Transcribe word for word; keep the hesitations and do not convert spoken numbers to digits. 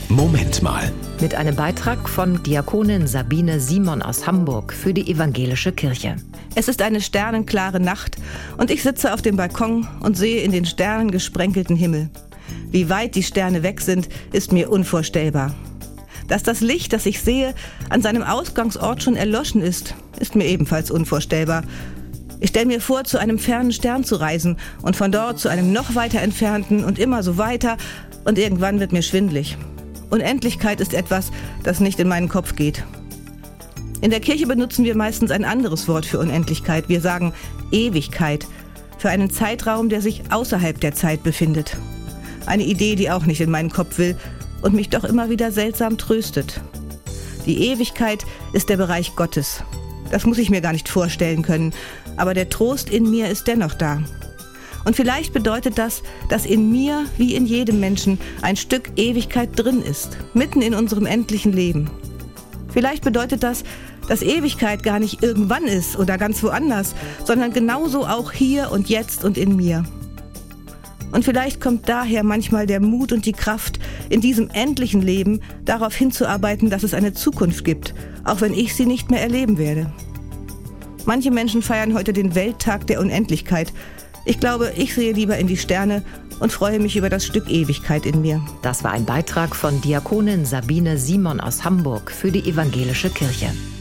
Moment mal. Mit einem Beitrag von Diakonin Sabine Simon aus Hamburg für die Evangelische Kirche. Es ist eine sternenklare Nacht und ich sitze auf dem Balkon und sehe in den sternengesprenkelten Himmel. Wie weit die Sterne weg sind, ist mir unvorstellbar. Dass das Licht, das ich sehe, an seinem Ausgangsort schon erloschen ist, ist mir ebenfalls unvorstellbar. Ich stelle mir vor, zu einem fernen Stern zu reisen und von dort zu einem noch weiter entfernten und immer so weiter, und irgendwann wird mir schwindelig. Unendlichkeit ist etwas, das nicht in meinen Kopf geht. In der Kirche benutzen wir meistens ein anderes Wort für Unendlichkeit. Wir sagen Ewigkeit, für einen Zeitraum, der sich außerhalb der Zeit befindet. Eine Idee, die auch nicht in meinen Kopf will und mich doch immer wieder seltsam tröstet. Die Ewigkeit ist der Bereich Gottes. Das muss ich mir gar nicht vorstellen können, aber der Trost in mir ist dennoch da. Und vielleicht bedeutet das, dass in mir, wie in jedem Menschen, ein Stück Ewigkeit drin ist, mitten in unserem endlichen Leben. Vielleicht bedeutet das, dass Ewigkeit gar nicht irgendwann ist oder ganz woanders, sondern genauso auch hier und jetzt und in mir. Und vielleicht kommt daher manchmal der Mut und die Kraft, in diesem endlichen Leben darauf hinzuarbeiten, dass es eine Zukunft gibt, auch wenn ich sie nicht mehr erleben werde. Manche Menschen feiern heute den Welttag der Unendlichkeit. Ich glaube, ich sehe lieber in die Sterne und freue mich über das Stück Ewigkeit in mir. Das war ein Beitrag von Diakonin Sabine Simon aus Hamburg für die Evangelische Kirche.